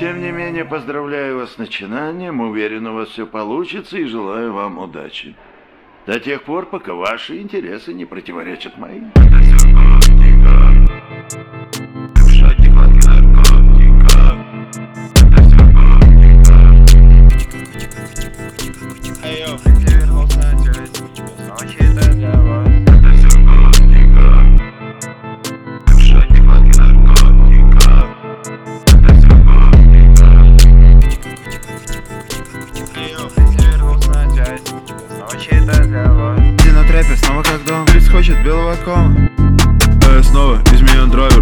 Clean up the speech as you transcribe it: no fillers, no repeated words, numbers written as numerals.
тем не менее, поздравляю вас с начинанием, уверен, у вас все получится и желаю вам удачи. До тех пор, пока ваши интересы не противоречат моим. На трэпе снова как дом, Крис хочет белого кома. А я снова изменен драйвер.